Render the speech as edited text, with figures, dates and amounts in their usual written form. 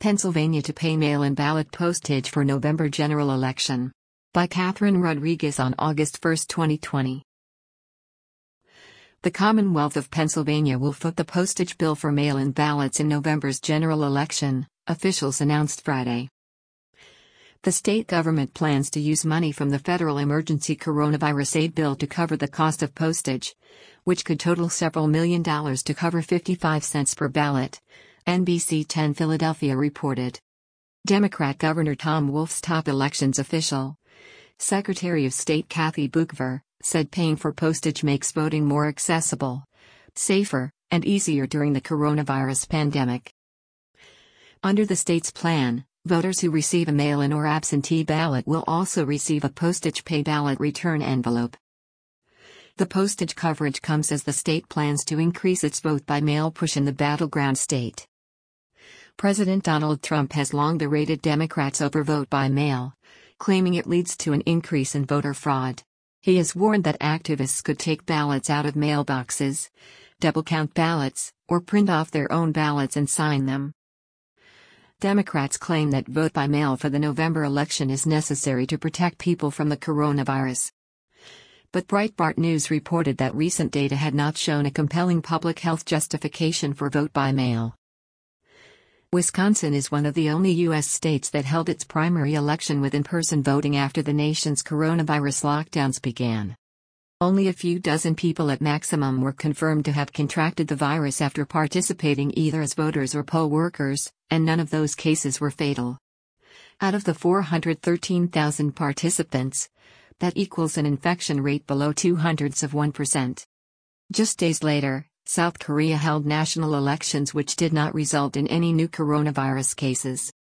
Pennsylvania to pay mail-in ballot postage for November general election. By Catherine Rodriguez on August 1, 2020. The Commonwealth of Pennsylvania will foot the postage bill for mail-in ballots in November's general election, officials announced Friday. The state government plans to use money from the federal emergency coronavirus aid bill to cover the cost of postage, which could total several $1 million to cover 55 cents per ballot, NBC 10 Philadelphia reported. Democrat Governor Tom Wolf's top elections official, Secretary of State Kathy Boockver, said paying for postage makes voting more accessible, safer, and easier during the coronavirus pandemic. Under the state's plan, voters who receive a mail-in or absentee ballot will also receive a postage pay ballot return envelope. The postage coverage comes as the state plans to increase its vote-by-mail push in the battleground state. President Donald Trump has long berated Democrats over vote-by-mail, claiming it leads to an increase in voter fraud. He has warned that activists could take ballots out of mailboxes, double-count ballots, or print off their own ballots and sign them. Democrats claim that vote by mail for the November election is necessary to protect people from the coronavirus. But Breitbart News reported that recent data had not shown a compelling public health justification for vote by mail. Wisconsin is one of the only U.S. states that held its primary election with in-person voting after the nation's coronavirus lockdowns began. Only a few dozen people at maximum were confirmed to have contracted the virus after participating either as voters or poll workers, and none of those cases were fatal. Out of the 413,000 participants, that equals an infection rate below 0.02%. Just days later, South Korea held national elections which did not result in any new coronavirus cases.